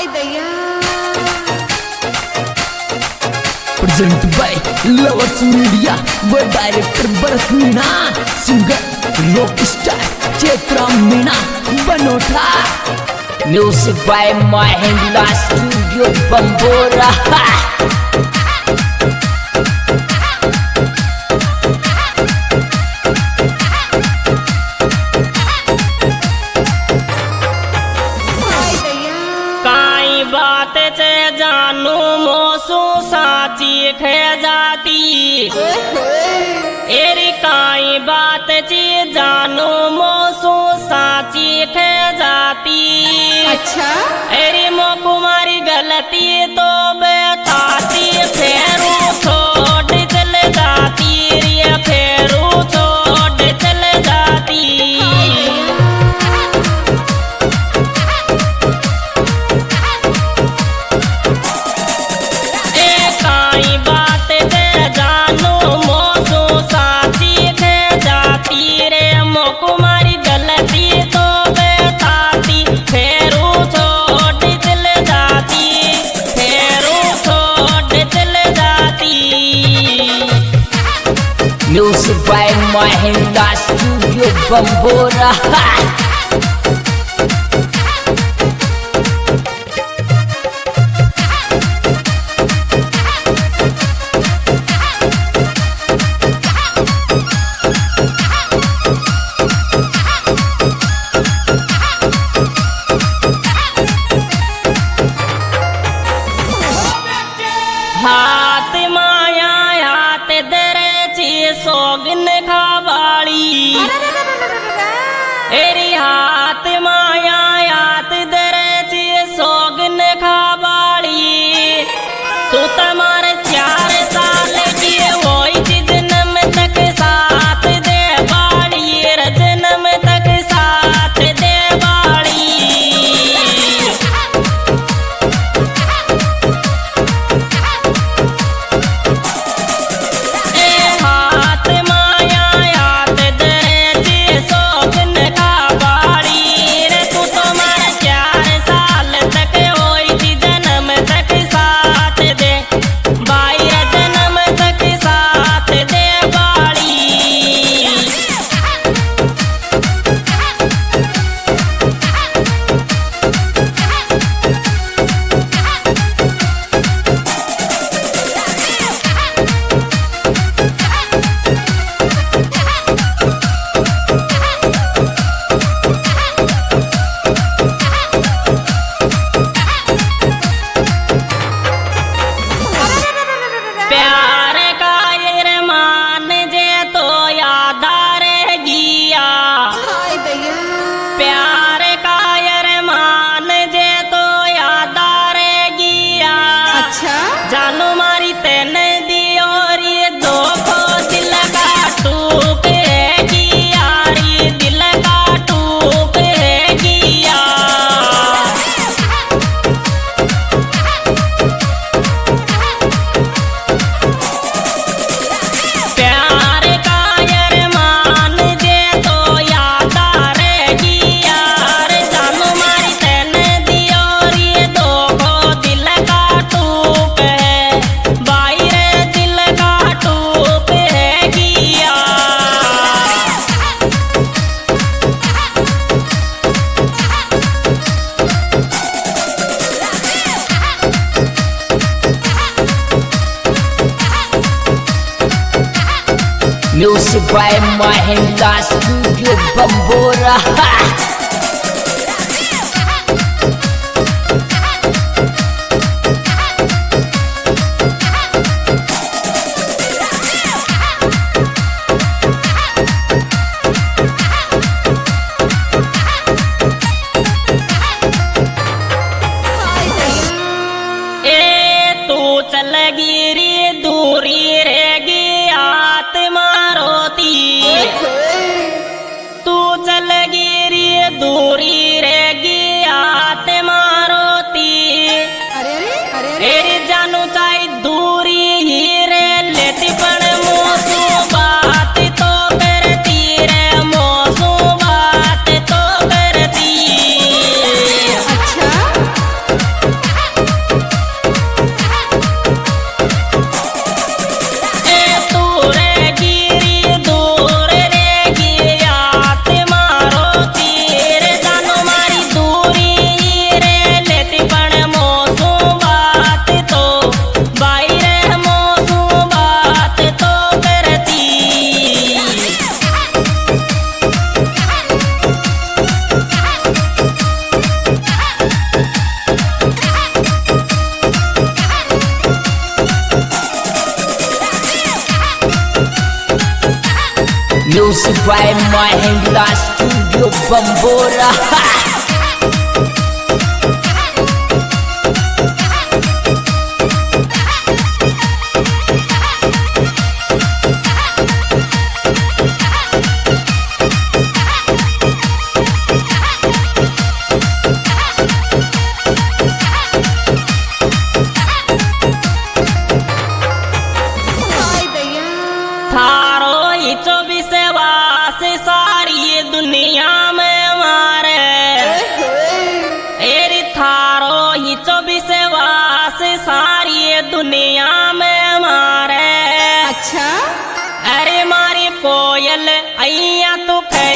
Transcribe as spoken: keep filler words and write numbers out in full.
Present by lovers media व director Bharat Meena, singer rock star Chaitra Meena Banota. Music by Mahindra studio Bambora. काई बात चे जानू मोसू साची खे जाती, एरी काई बात चे जानू मोसू साची खे जाती। अच्छा एरी मो कुमारी गलती तो बताती, फेरू छोड़ चल जाती रे, फेरू छोड़ चल जाती। Music by Mahindra studio Bambora. हाथ माया हाथ दरे सोगन खावाली, एरी हाथ माया हाथ दरे सोगन खावाली। तू तमारे चार साल की वही जन्म तक साथ दे बाड़ी, जन्म तक साथ दे बाड़ी। जानू मारी तेने दियो रे दो को दिल का टूक है गिया रे, दिल का टूक है गिया। प्यार का अरमान जे तो याद रे गिया रे, जानू मारी तेने दियो रे दो को दिल का टूक है, बाई रे दिल का टूक है गिया। Music by Mahindra studio Bambora. ए तू चल गिरी दूरी रहेगी आत्मा रोती, तू चल गिरी Music by Mahindra Studio Bambora. थारो ही चौबीस वास सारी दुनिया में मारे एरी थारो ही चौबीस वास सारी दुनिया में मारे। अच्छा अरे मारी कोयल अइया तू खे